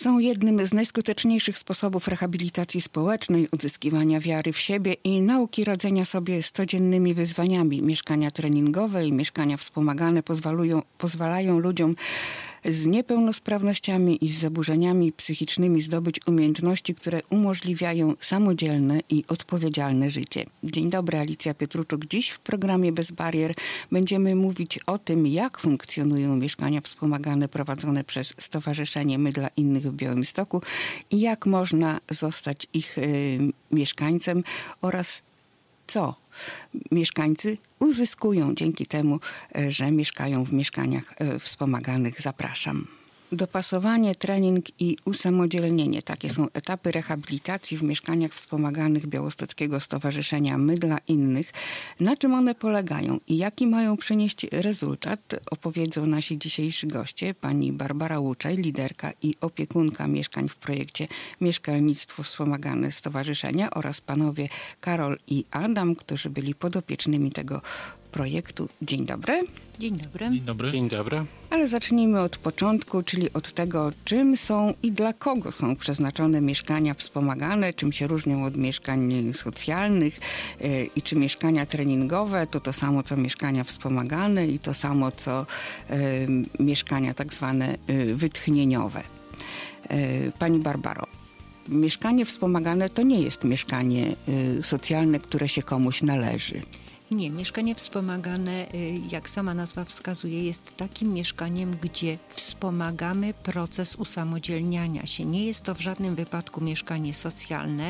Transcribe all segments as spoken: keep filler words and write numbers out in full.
są jednym z najskuteczniejszych sposobów rehabilitacji społecznej, odzyskiwania wiary w siebie i nauki radzenia sobie z codziennymi wyzwaniami. Mieszkania treningowe i mieszkania wspomagane pozwalają, pozwalają ludziom z niepełnosprawnościami i z zaburzeniami psychicznymi zdobyć umiejętności, które umożliwiają samodzielne i odpowiedzialne życie. Dzień dobry, Alicja Pietruczuk. Dziś w programie Bez Barier będziemy mówić o tym, jak funkcjonują mieszkania wspomagane prowadzone przez Stowarzyszenie My dla Innych w Białymstoku i jak można zostać ich y, mieszkańcem oraz co mieszkańcy uzyskują dzięki temu, że mieszkają w mieszkaniach wspomaganych. Zapraszam. Dopasowanie, trening i usamodzielnienie. Takie są etapy rehabilitacji w mieszkaniach wspomaganych Białostockiego Stowarzyszenia My dla Innych. Na czym one polegają i jaki mają przynieść rezultat, opowiedzą nasi dzisiejsi goście. Pani Barbara Łuczaj, liderka i opiekunka mieszkań w projekcie Mieszkalnictwo Wspomagane Stowarzyszenia oraz panowie Karol i Adam, którzy byli podopiecznymi tego projektu. Dzień dobry. Dzień dobry. Dzień dobry. Dzień dobry. Ale zacznijmy od początku, czyli od tego, czym są i dla kogo są przeznaczone mieszkania wspomagane, czym się różnią od mieszkań socjalnych yy, i czy mieszkania treningowe to to samo, co mieszkania wspomagane i to samo, co yy, mieszkania tak zwane yy, wytchnieniowe. Yy, Pani Barbaro, mieszkanie wspomagane to nie jest mieszkanie yy, socjalne, które się komuś należy. Nie, mieszkanie wspomagane, jak sama nazwa wskazuje, jest takim mieszkaniem, gdzie wspomagamy proces usamodzielniania się. Nie jest to w żadnym wypadku mieszkanie socjalne.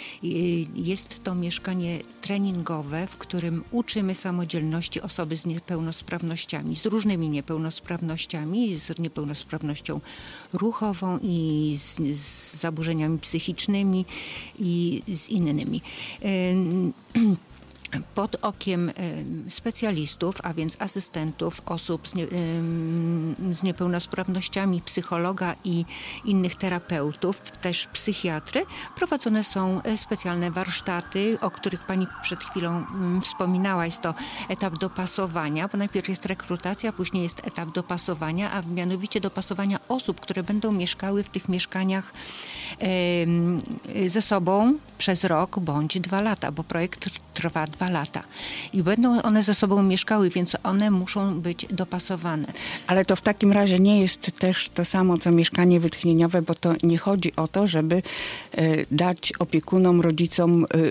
Jest to mieszkanie treningowe, w którym uczymy samodzielności osoby z niepełnosprawnościami, z różnymi niepełnosprawnościami, z niepełnosprawnością ruchową i z, z zaburzeniami psychicznymi i z innymi. Pod okiem specjalistów, a więc asystentów, osób z, nie, z niepełnosprawnościami, psychologa i innych terapeutów, też psychiatry, prowadzone są specjalne warsztaty, o których pani przed chwilą wspominała. Jest to etap dopasowania, bo najpierw jest rekrutacja, później jest etap dopasowania, a mianowicie dopasowania osób, które będą mieszkały w tych mieszkaniach ze sobą przez rok bądź dwa lata, bo projekt trwa dwa lata. I będą one ze sobą mieszkały, więc one muszą być dopasowane. Ale to w takim razie nie jest też to samo, co mieszkanie wytchnieniowe, bo to nie chodzi o to, żeby e, dać opiekunom, rodzicom e,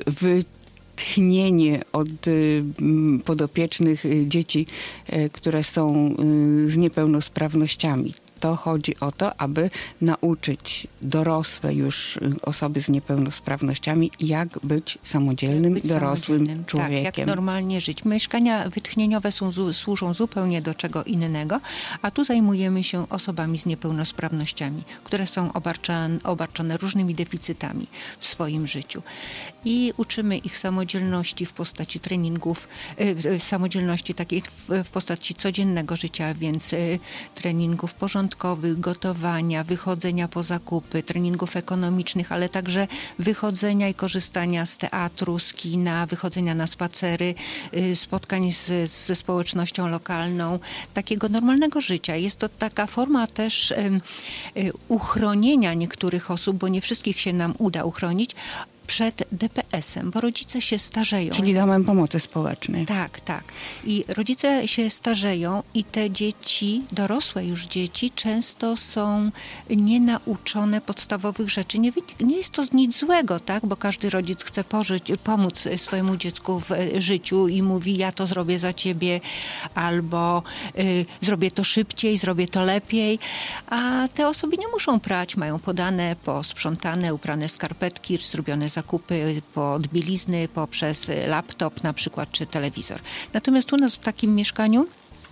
wytchnienie od y, podopiecznych y, dzieci, y, które są y, z niepełnosprawnościami. To chodzi o to, aby nauczyć dorosłe już osoby z niepełnosprawnościami, jak być samodzielnym, być dorosłym samodzielnym. człowiekiem. Tak, jak normalnie żyć. Mieszkania wytchnieniowe są, służą zupełnie do czego innego, a tu zajmujemy się osobami z niepełnosprawnościami, które są obarczane, obarczone różnymi deficytami w swoim życiu. I uczymy ich samodzielności w postaci treningów, y, samodzielności takiej w, w postaci codziennego życia, więc y, treningów porządkowych, gotowania, wychodzenia po zakupy, treningów ekonomicznych, ale także wychodzenia i korzystania z teatru, z kina, wychodzenia na spacery, spotkań z, ze społecznością lokalną, takiego normalnego życia. Jest to taka forma też uchronienia niektórych osób, bo nie wszystkich się nam uda uchronić, przed D P S-em, bo rodzice się starzeją. Czyli domem pomocy społecznej. Tak, tak. I rodzice się starzeją i te dzieci, dorosłe już dzieci, często są nienauczone podstawowych rzeczy. Nie, nie jest to nic złego, tak? Bo każdy rodzic chce pożyć, pomóc swojemu dziecku w życiu i mówi, ja to zrobię za ciebie, albo y, zrobię to szybciej, zrobię to lepiej. A te osoby nie muszą prać, mają podane, posprzątane, uprane skarpetki, zrobione zakupy pod bielizny poprzez laptop na przykład, czy telewizor. Natomiast u nas w takim mieszkaniu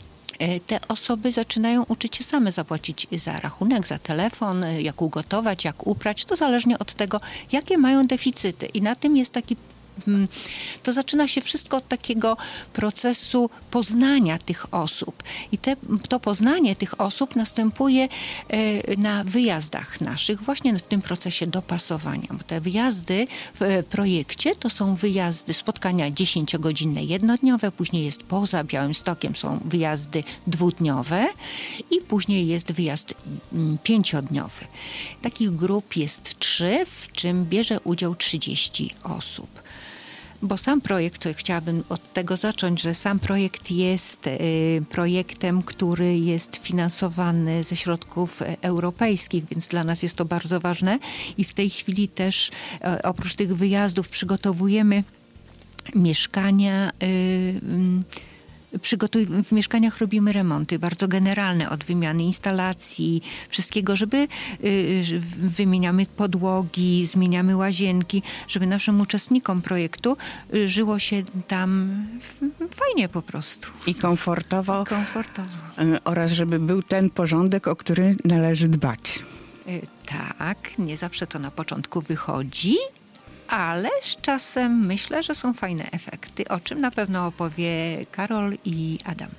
te osoby zaczynają uczyć się same zapłacić za rachunek, za telefon, jak ugotować, jak uprać. To zależnie od tego, jakie mają deficyty. I na tym jest taki to zaczyna się wszystko od takiego procesu poznania tych osób. I te, to poznanie tych osób następuje na wyjazdach naszych, właśnie w tym procesie dopasowania. Bo te wyjazdy w projekcie to są wyjazdy, spotkania dziesięciogodzinne, jednodniowe, później jest poza Białymstokiem, są wyjazdy dwudniowe i później jest wyjazd pięciodniowy. Takich grup jest trzy, w czym bierze udział trzydzieści osób. Bo sam projekt, chciałabym od tego zacząć, że sam projekt jest y, projektem, który jest finansowany ze środków europejskich, więc dla nas jest to bardzo ważne i w tej chwili też y, oprócz tych wyjazdów przygotowujemy mieszkania, y, y, Przygotuj- w mieszkaniach robimy remonty bardzo generalne, od wymiany instalacji, wszystkiego, żeby y, wymieniamy podłogi, zmieniamy łazienki, żeby naszym uczestnikom projektu y, żyło się tam fajnie po prostu. I komfortowo. I komfortowo. Y, oraz żeby był ten porządek, o który należy dbać. Y, tak, nie zawsze to na początku wychodzi, ale z czasem myślę, że są fajne efekty, o czym na pewno opowie Karol i Adam.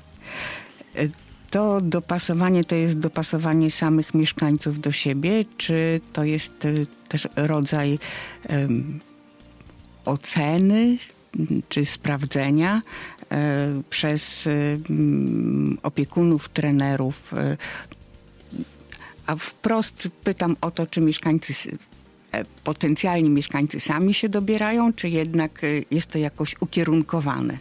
To dopasowanie to jest dopasowanie samych mieszkańców do siebie, czy to jest y, też rodzaj um, oceny czy sprawdzenia y, przez y, opiekunów, trenerów? Y, a wprost pytam o to, czy mieszkańcy potencjalni mieszkańcy sami się dobierają, czy jednak jest to jakoś ukierunkowane?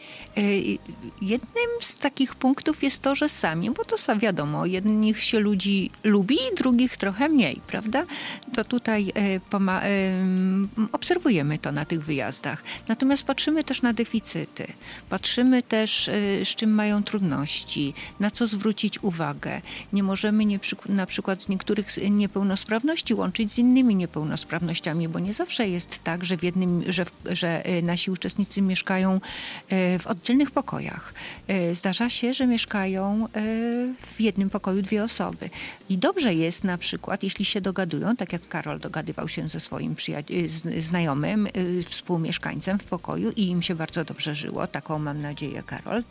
Jednym z takich punktów jest to, że sami, bo to sam wiadomo, jednych się ludzi lubi, drugich trochę mniej, prawda? To tutaj poma- obserwujemy to na tych wyjazdach. Natomiast patrzymy też na deficyty. Patrzymy też, z czym mają trudności, na co zwrócić uwagę. Nie możemy nie przy, na przykład z niektórych niepełnosprawności łączyć z innymi niepełnosprawnościami, bo nie zawsze jest tak, że, w jednym, że, że nasi uczestnicy mieszkają w oddzielnych pokojach. Zdarza się, że mieszkają w jednym pokoju dwie osoby. I dobrze jest na przykład, jeśli się dogadują, tak jak Karol dogadywał się ze swoim przyja- z, znajomym, współmieszkańcem w pokoju i im się bardzo dobrze żyło. Taką mam nadzieję, Karol.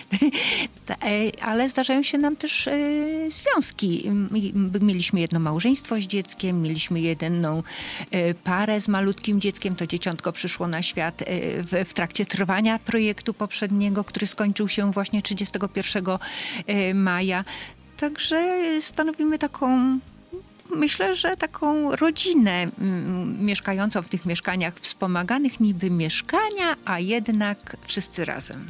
Ale zdarzają się nam też związki. Mieliśmy jedno małżeństwo z dzieckiem, mieliśmy jedną parę z malutkim dzieckiem. To dzieciątko przyszło na świat w, w trakcie trwania projektu poprzedniego, który skończył się właśnie trzydziestego pierwszego maja. Także stanowimy taką, myślę, że taką rodzinę m, mieszkającą w tych mieszkaniach wspomaganych, niby mieszkania, a jednak wszyscy razem.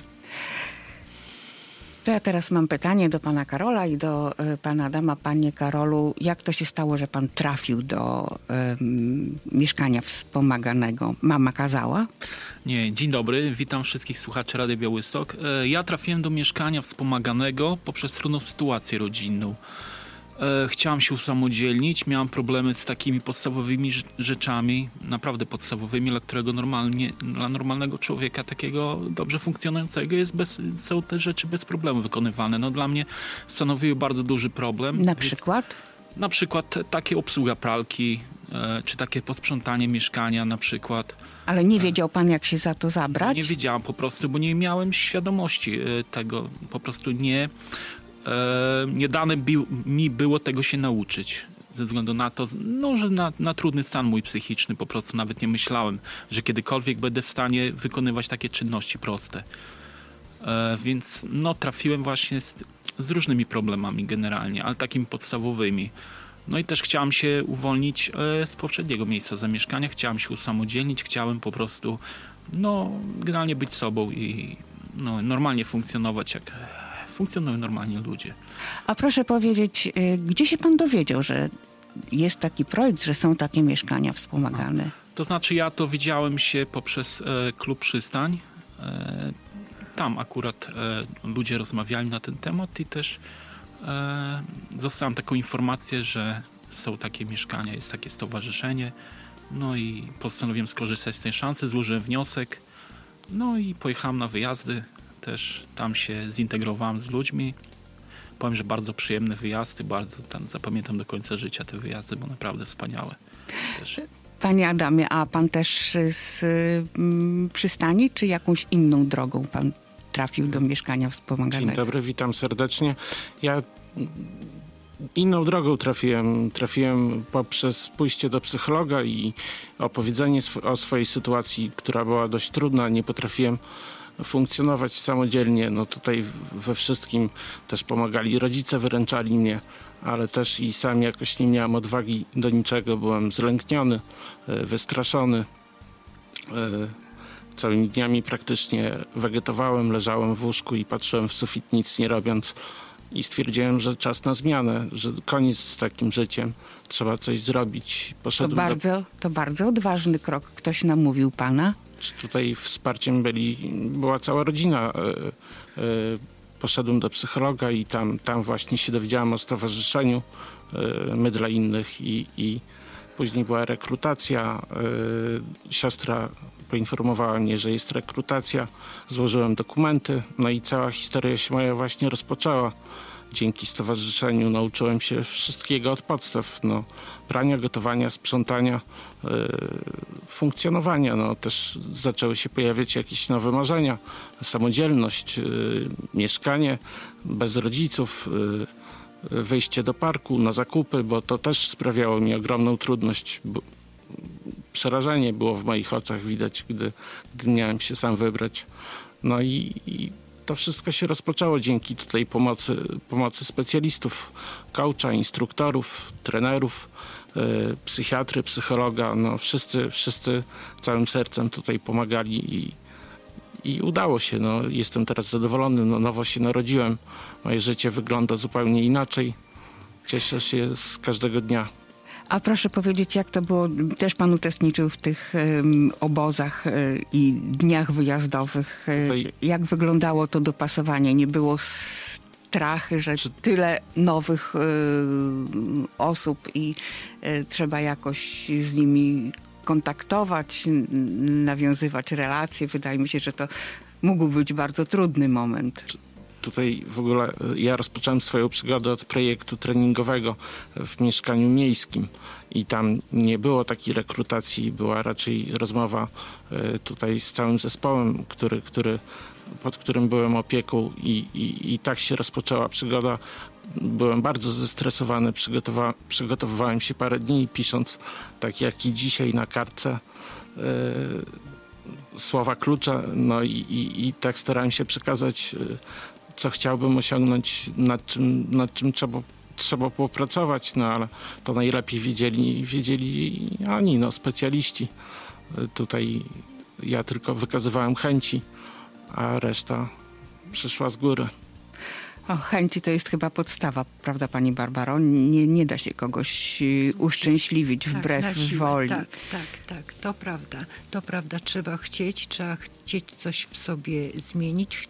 To ja teraz mam pytanie do pana Karola i do y, pana Adama. Panie Karolu, jak to się stało, że pan trafił do y, mieszkania wspomaganego? Mama kazała? Nie, dzień dobry, witam wszystkich słuchaczy Rady Białystok. E, ja trafiłem do mieszkania wspomaganego poprzez trudną sytuację rodzinną. E, chciałam się usamodzielnić, miałam problemy z takimi podstawowymi rzeczami, naprawdę podstawowymi, dla którego normalnie, dla normalnego człowieka takiego dobrze funkcjonującego jest bez, są te rzeczy bez problemu wykonywane. No dla mnie stanowiły bardzo duży problem. Na przykład? Na przykład takie obsługa pralki, e, czy takie posprzątanie mieszkania na przykład. Ale nie wiedział pan, jak się za to zabrać? Nie wiedziałam po prostu, bo nie miałem świadomości tego. Po prostu nie, e, nie dane bi- mi było tego się nauczyć. Ze względu na to, no, że na, na trudny stan mój psychiczny po prostu nawet nie myślałem, że kiedykolwiek będę w stanie wykonywać takie czynności proste. E, więc no, trafiłem właśnie z, z różnymi problemami generalnie, ale takimi podstawowymi. No i też chciałem się uwolnić e, z poprzedniego miejsca zamieszkania, chciałem się usamodzielnić, chciałem po prostu no, generalnie być sobą i no, normalnie funkcjonować, jak funkcjonują normalnie ludzie. A proszę powiedzieć, y, gdzie się pan dowiedział, że jest taki projekt, że są takie mieszkania wspomagane? No, to znaczy ja to widziałem się poprzez e, klub Przystań. E, tam akurat e, ludzie rozmawiali na ten temat i też e, dostałem taką informację, że są takie mieszkania, jest takie stowarzyszenie. No i postanowiłem skorzystać z tej szansy, złożyłem wniosek. No i pojechałem na wyjazdy. Też tam się zintegrowałem z ludźmi. Powiem, że bardzo przyjemne wyjazdy, bardzo tam zapamiętam do końca życia te wyjazdy, bo naprawdę wspaniałe. Też. Panie Adamie, a pan też z mm, przystani, czy jakąś inną drogą pan trafił do mieszkania wspomaganego? Dzień dobry, witam serdecznie. Ja inną drogą trafiłem. Trafiłem poprzez pójście do psychologa i opowiedzenie sw- o swojej sytuacji, która była dość trudna. Nie potrafiłem funkcjonować samodzielnie. No tutaj we wszystkim też pomagali rodzice, wyręczali mnie, ale też i sam jakoś nie miałem odwagi do niczego. Byłem zlękniony, wystraszony. Całymi dniami praktycznie wegetowałem, leżałem w łóżku i patrzyłem w sufit, nic nie robiąc. I stwierdziłem, że czas na zmianę, że koniec z takim życiem. Trzeba coś zrobić. To Poszedłem bardzo, do... to bardzo odważny krok. Ktoś namówił pana? Tutaj wsparciem byli, była cała rodzina. Poszedłem do psychologa i tam, tam właśnie się dowiedziałem o stowarzyszeniu My dla Innych i, i później była rekrutacja. Siostra poinformowała mnie, że jest rekrutacja. Złożyłem dokumenty, no i cała historia się moja właśnie rozpoczęła. Dzięki stowarzyszeniu nauczyłem się wszystkiego od podstaw. No, prania, gotowania, sprzątania, yy, funkcjonowania. No, też zaczęły się pojawiać jakieś nowe marzenia. Samodzielność, yy, mieszkanie bez rodziców, yy, wyjście do parku na zakupy, bo to też sprawiało mi ogromną trudność. Bo przerażenie było w moich oczach widać, gdy, gdy miałem się sam wybrać. No i, i to wszystko się rozpoczęło dzięki tutaj pomocy, pomocy specjalistów, coacha, instruktorów, trenerów, yy, psychiatry, psychologa. No wszyscy, wszyscy całym sercem tutaj pomagali i, i udało się. No, jestem teraz zadowolony, no, nowo się narodziłem. Moje życie wygląda zupełnie inaczej. Cieszę się z każdego dnia. A proszę powiedzieć, jak to było? Też pan uczestniczył w tych um, obozach y, i dniach wyjazdowych. Y, Tutaj... Jak wyglądało to dopasowanie? Nie było strachy, że Czy... tyle nowych y, osób i y, trzeba jakoś z nimi kontaktować, n- nawiązywać relacje. Wydaje mi się, że to mógł być bardzo trudny moment. Tutaj w ogóle ja rozpocząłem swoją przygodę od projektu treningowego w mieszkaniu miejskim i tam nie było takiej rekrutacji, była raczej rozmowa tutaj z całym zespołem, który, który, pod którym byłem opieką i, i, i tak się rozpoczęła przygoda. Byłem bardzo zestresowany, przygotowa- przygotowywałem się parę dni pisząc, tak jak i dzisiaj na kartce, yy, słowa klucza, no i, i, i tak starałem się przekazać yy, co chciałbym osiągnąć, nad czym, nad czym trzeba, trzeba było pracować, no ale to najlepiej wiedzieli, wiedzieli oni, no specjaliści. Tutaj ja tylko wykazywałem chęci, a reszta przyszła z góry. O, chęci to jest chyba podstawa, prawda pani Barbaro? Nie, nie da się kogoś uszczęśliwić wbrew tak, na siłę. woli. Tak, tak, tak, to prawda. To prawda, trzeba chcieć, trzeba chcieć coś w sobie zmienić.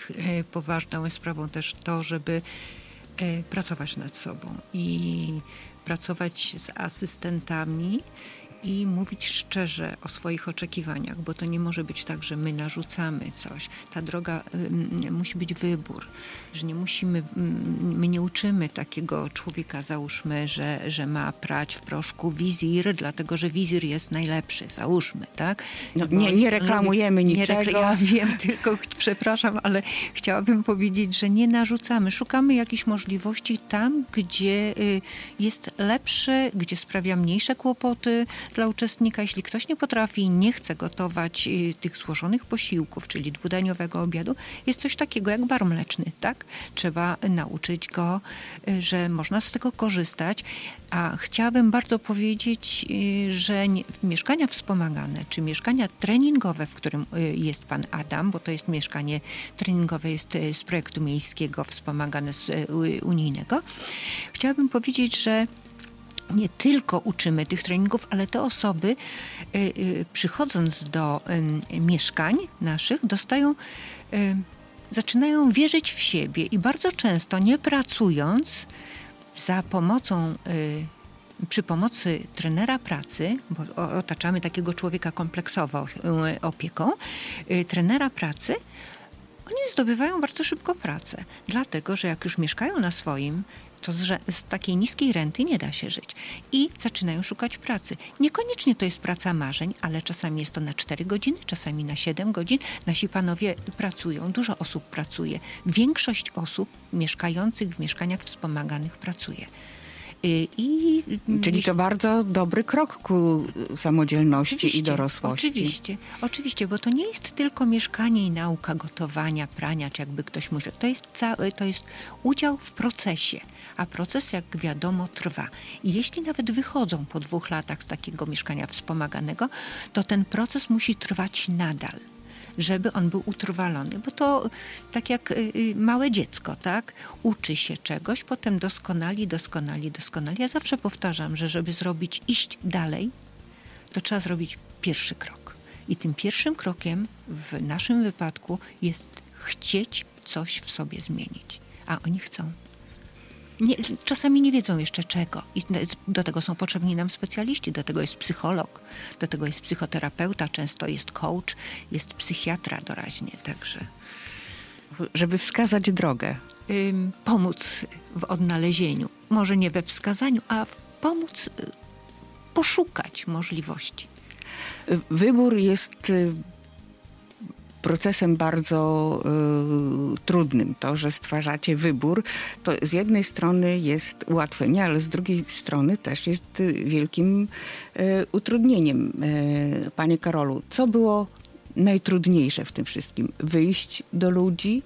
Poważną sprawą też to, żeby pracować nad sobą i pracować z asystentami i mówić szczerze o swoich oczekiwaniach, bo to nie może być tak, że my narzucamy coś. Ta droga y, musi być wybór, że nie musimy, y, my nie uczymy takiego człowieka, załóżmy, że, że ma prać w proszku wizir, dlatego, że wizir jest najlepszy, załóżmy, tak? No, nie, nie reklamujemy nie niczego. Rekl- ja wiem, tylko przepraszam, ale chciałabym powiedzieć, że nie narzucamy. Szukamy jakichś możliwości tam, gdzie y, jest lepsze, gdzie sprawia mniejsze kłopoty dla uczestnika. Jeśli ktoś nie potrafi i nie chce gotować y, tych złożonych posiłków, czyli dwudaniowego obiadu, jest coś takiego jak bar mleczny, tak? Trzeba nauczyć go, y, że można z tego korzystać. A chciałabym bardzo powiedzieć, y, że nie, mieszkania wspomagane, czy mieszkania treningowe, w którym y, jest pan Adam, bo to jest mieszkanie treningowe, jest y, z projektu miejskiego wspomagane z y, unijnego. Chciałabym powiedzieć, że nie tylko uczymy tych treningów, ale te osoby y, y, przychodząc do y, mieszkań naszych dostają, y, zaczynają wierzyć w siebie i bardzo często nie pracując za pomocą, y, przy pomocy trenera pracy, bo otaczamy takiego człowieka kompleksowo y, opieką, y, trenera pracy, oni zdobywają bardzo szybko pracę, dlatego że jak już mieszkają na swoim to z, z takiej niskiej renty nie da się żyć. I zaczynają szukać pracy. Niekoniecznie to jest praca marzeń, ale czasami jest to na cztery godziny, czasami na siedem godzin. Nasi panowie pracują, dużo osób pracuje. Większość osób mieszkających w mieszkaniach wspomaganych pracuje. I, Czyli to bardzo dobry krok ku samodzielności oczywiście, i dorosłości. Oczywiście, oczywiście, bo to nie jest tylko mieszkanie i nauka gotowania, prania, czy jakby ktoś myślał. To jest, cały, to jest udział w procesie, a proces, jak wiadomo, trwa. I jeśli nawet wychodzą po dwóch latach z takiego mieszkania wspomaganego, to ten proces musi trwać nadal, żeby on był utrwalony, bo to tak jak y, małe dziecko, tak? Uczy się czegoś, potem doskonali, doskonali, doskonali. Ja zawsze powtarzam, że żeby zrobić, iść dalej, to trzeba zrobić pierwszy krok. I tym pierwszym krokiem w naszym wypadku jest chcieć coś w sobie zmienić. A oni chcą. Nie, czasami nie wiedzą jeszcze czego. I do tego są potrzebni nam specjaliści. Do tego jest psycholog, do tego jest psychoterapeuta, często jest coach, jest psychiatra doraźnie. Także żeby wskazać drogę. Ym, pomóc w odnalezieniu. Może nie we wskazaniu, a pomóc y, poszukać możliwości. Wybór jest procesem bardzo y, trudnym. To, że stwarzacie wybór, to z jednej strony jest ułatwienie, ale z drugiej strony też jest wielkim y, utrudnieniem. Y, Panie Karolu, co było najtrudniejsze w tym wszystkim? Wyjść do ludzi,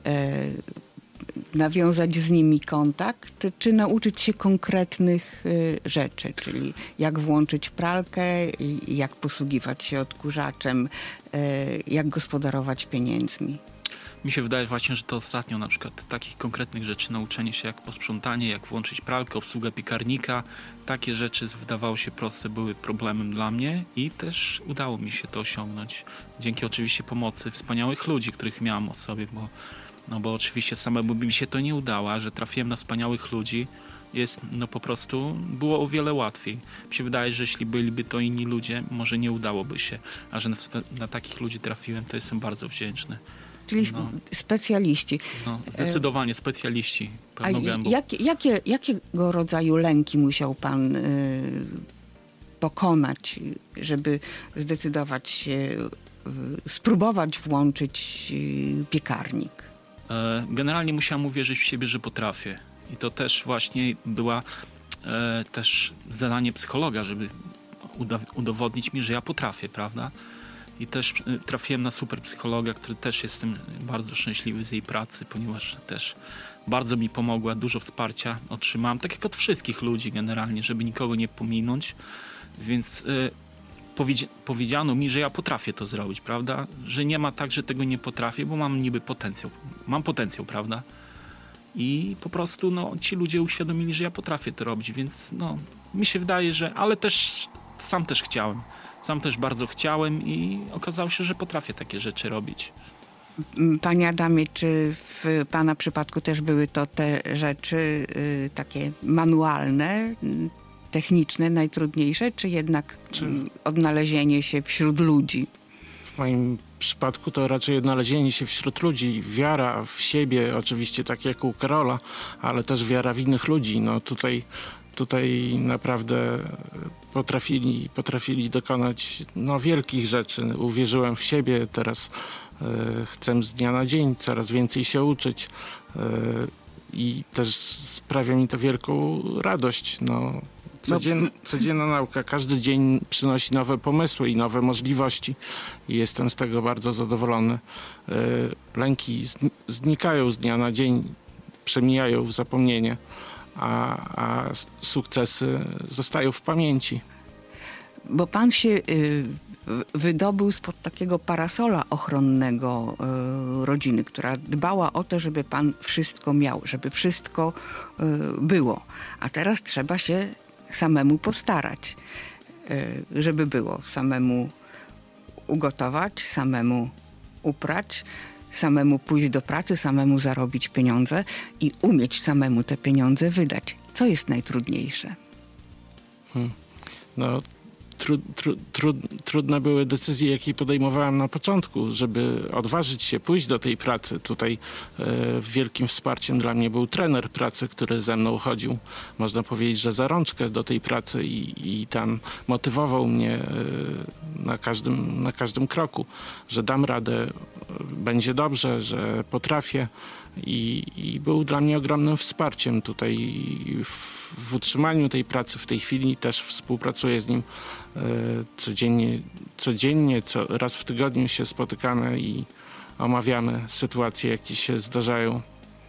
y, nawiązać z nimi kontakt, czy nauczyć się konkretnych y, rzeczy, czyli jak włączyć pralkę, y, jak posługiwać się odkurzaczem, y, jak gospodarować pieniędzmi. Mi się wydaje właśnie, że to ostatnio na przykład takich konkretnych rzeczy, nauczenie się jak posprzątanie, jak włączyć pralkę, obsługę piekarnika, takie rzeczy wydawało się proste, były problemem dla mnie i też udało mi się to osiągnąć. Dzięki oczywiście pomocy wspaniałych ludzi, których miałam o sobie, bo No bo oczywiście samemu by mi się to nie udało, a że trafiłem na wspaniałych ludzi, jest no po prostu było o wiele łatwiej. Mi się wydaje, że jeśli byliby to inni ludzie, może nie udałoby się, a że na, na takich ludzi trafiłem, to jestem bardzo wdzięczny. Czyli no, specjaliści. No, zdecydowanie specjaliści. A jak, jakie, jakiego rodzaju lęki musiał pan y, pokonać, żeby zdecydować się, y, spróbować włączyć y, piekarnik? Generalnie musiałem uwierzyć w siebie, że potrafię. I to też właśnie była e, też zadanie psychologa, żeby uda- udowodnić mi, że ja potrafię, prawda? I też e, trafiłem na super psychologa, który też jestem bardzo szczęśliwy z jej pracy, ponieważ też bardzo mi pomogła, dużo wsparcia otrzymałem, tak jak od wszystkich ludzi generalnie, żeby nikogo nie pominąć. Więc e, powiedzi- powiedziano mi, że ja potrafię to zrobić, prawda? Że nie ma tak, że tego nie potrafię, bo mam niby potencjał. Mam potencjał, prawda? I po prostu no, ci ludzie uświadomili, że ja potrafię to robić, więc no, mi się wydaje, że... Ale też sam też chciałem. Sam też bardzo chciałem i okazało się, że potrafię takie rzeczy robić. Panie Adamie, czy w pana przypadku też były to te rzeczy y, takie manualne, techniczne, najtrudniejsze, czy jednak czy... odnalezienie się wśród ludzi? W moim przypadku to raczej odnalezienie się wśród ludzi, wiara w siebie, oczywiście tak jak u Karola, ale też wiara w innych ludzi. No tutaj, tutaj naprawdę potrafili, potrafili dokonać no, wielkich rzeczy. Uwierzyłem w siebie, teraz e, chcę z dnia na dzień coraz więcej się uczyć e, i też sprawia mi to wielką radość. No. Codzien, codzienna nauka, każdy dzień przynosi nowe pomysły i nowe możliwości i jestem z tego bardzo zadowolony. Lęki znikają z dnia na dzień, przemijają w zapomnienie, a, a sukcesy zostają w pamięci. Bo pan się y, wydobył spod takiego parasola ochronnego y, rodziny, która dbała o to, żeby pan wszystko miał, żeby wszystko y, było. A teraz trzeba się samemu postarać, żeby było. Samemu ugotować, samemu uprać, samemu pójść do pracy, samemu zarobić pieniądze i umieć samemu te pieniądze wydać. Co jest najtrudniejsze? Hmm. No, tru, tru, tru, trudne były decyzje, jakie podejmowałem na początku, żeby odważyć się pójść do tej pracy. Tutaj e, wielkim wsparciem dla mnie był trener pracy, który ze mną chodził, można powiedzieć, że za rączkę do tej pracy i, i tam motywował mnie e, na każdym, na każdym kroku, że dam radę, będzie dobrze, że potrafię. I, I był dla mnie ogromnym wsparciem tutaj w, w utrzymaniu tej pracy. W tej chwili też współpracuję z nim e, codziennie, codziennie co, raz w tygodniu się spotykamy i omawiamy sytuacje, jakie się zdarzają.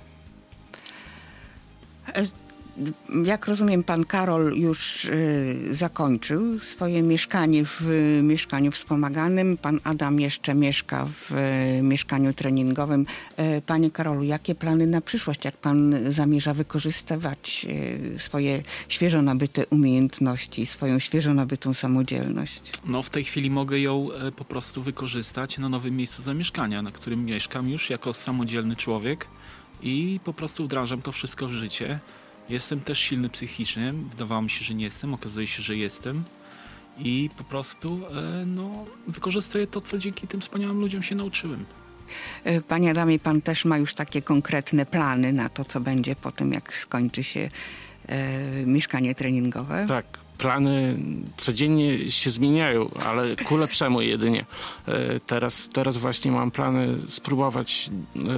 Jak rozumiem, pan Karol już y, zakończył swoje mieszkanie w y, mieszkaniu wspomaganym. Pan Adam jeszcze mieszka w y, mieszkaniu treningowym. Y, panie Karolu, jakie plany na przyszłość? Jak pan zamierza wykorzystywać y, swoje świeżo nabyte umiejętności, swoją świeżo nabytą samodzielność? No w tej chwili mogę ją e, po prostu wykorzystać na nowym miejscu zamieszkania, na którym mieszkam już jako samodzielny człowiek i po prostu wdrażam to wszystko w życie. Jestem też silny psychicznie. Wydawało mi się, że nie jestem. Okazuje się, że jestem. I po prostu e, no, wykorzystuję to, co dzięki tym wspaniałym ludziom się nauczyłem. Panie Adamie, pan też ma już takie konkretne plany na to, co będzie po tym, jak skończy się e, mieszkanie treningowe? Tak. Plany codziennie się zmieniają, ale ku lepszemu jedynie. Teraz, teraz właśnie mam plany spróbować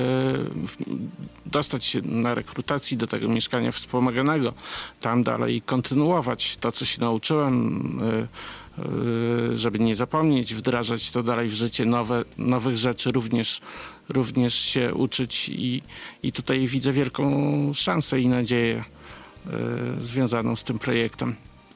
dostać się na rekrutacji do tego mieszkania wspomaganego. Tam dalej kontynuować to, co się nauczyłem, żeby nie zapomnieć, wdrażać to dalej w życie, nowe, nowych rzeczy również, również się uczyć i, i tutaj widzę wielką szansę i nadzieję związaną z tym projektem.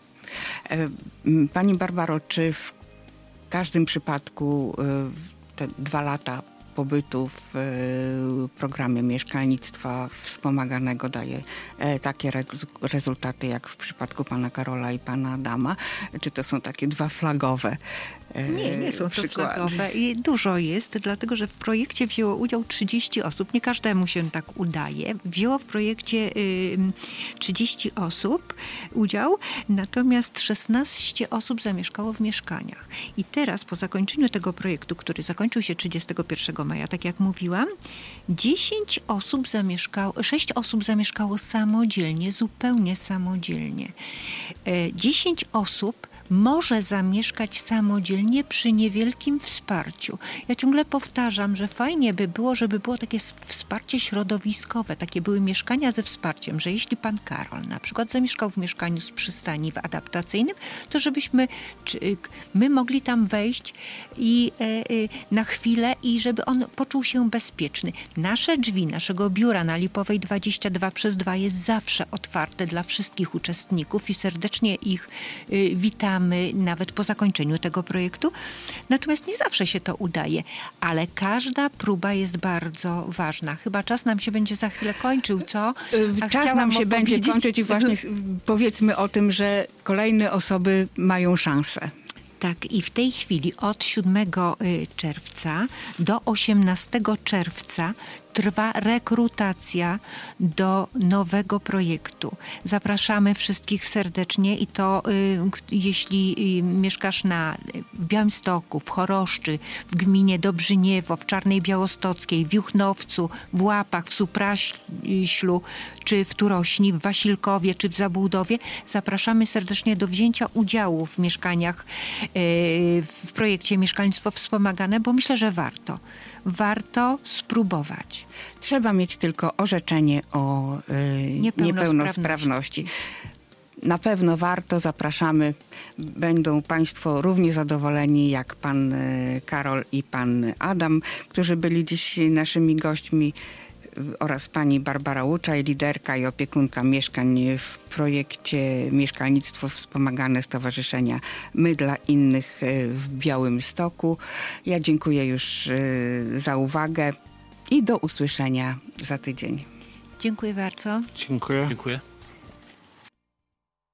Pani Barbaro, czy w każdym przypadku te dwa lata pobytu w programie mieszkalnictwa wspomaganego daje takie rezultaty jak w przypadku pana Karola i pana Adama? Czy to są takie dwa flagowe Nie, nie są to przykłady? flagowe i dużo jest, dlatego że w projekcie wzięło udział trzydzieści osób. Nie każdemu się tak udaje. Wzięło w projekcie y, trzydzieści osób udział, natomiast szesnaście osób zamieszkało w mieszkaniach. I teraz po zakończeniu tego projektu, który zakończył się trzydziestego pierwszego maja, tak jak mówiłam, dziesięć osób zamieszkało, sześć osób zamieszkało samodzielnie, zupełnie samodzielnie. dziesięć osób może zamieszkać samodzielnie przy niewielkim wsparciu. Ja ciągle powtarzam, że fajnie by było, żeby było takie wsparcie środowiskowe, takie były mieszkania ze wsparciem, że jeśli pan Karol na przykład zamieszkał w mieszkaniu z przystani w adaptacyjnym, to żebyśmy czy, my mogli tam wejść i e, e, na chwilę i żeby on poczuł się bezpieczny. Nasze drzwi, naszego biura na Lipowej dwadzieścia dwa przez dwa jest zawsze otwarte dla wszystkich uczestników i serdecznie ich y, witamy nawet po zakończeniu tego projektu. Natomiast nie zawsze się to udaje, ale każda próba jest bardzo ważna. Chyba czas nam się będzie za chwilę kończył, co? A czas nam się będzie kończyć i właśnie powiedzmy o tym, że kolejne osoby mają szansę. Tak, i w tej chwili od siódmego czerwca do osiemnastego czerwca trwa rekrutacja do nowego projektu. Zapraszamy wszystkich serdecznie i to y, jeśli y, mieszkasz na w Białymstoku, w Choroszczy, w gminie Dobrzyniewo, w Czarnej Białostockiej, w Juchnowcu, w Łapach, w Supraślu, czy w Turośni, w Wasilkowie, czy w Zabłudowie, zapraszamy serdecznie do wzięcia udziału w mieszkaniach, y, w projekcie Mieszkalnictwo Wspomagane, bo myślę, że warto. Warto spróbować. Trzeba mieć tylko orzeczenie o y, niepełnosprawności. Na pewno warto, zapraszamy. Będą państwo równie zadowoleni jak pan y, Karol i pan Adam, którzy byli dziś naszymi gośćmi, oraz pani Barbara Łuczaj, liderka i opiekunka mieszkań w projekcie Mieszkalnictwo Wspomagane Stowarzyszenia My dla Innych w Białymstoku. Ja dziękuję już za uwagę i do usłyszenia za tydzień. Dziękuję bardzo. Dziękuję. Dziękuję.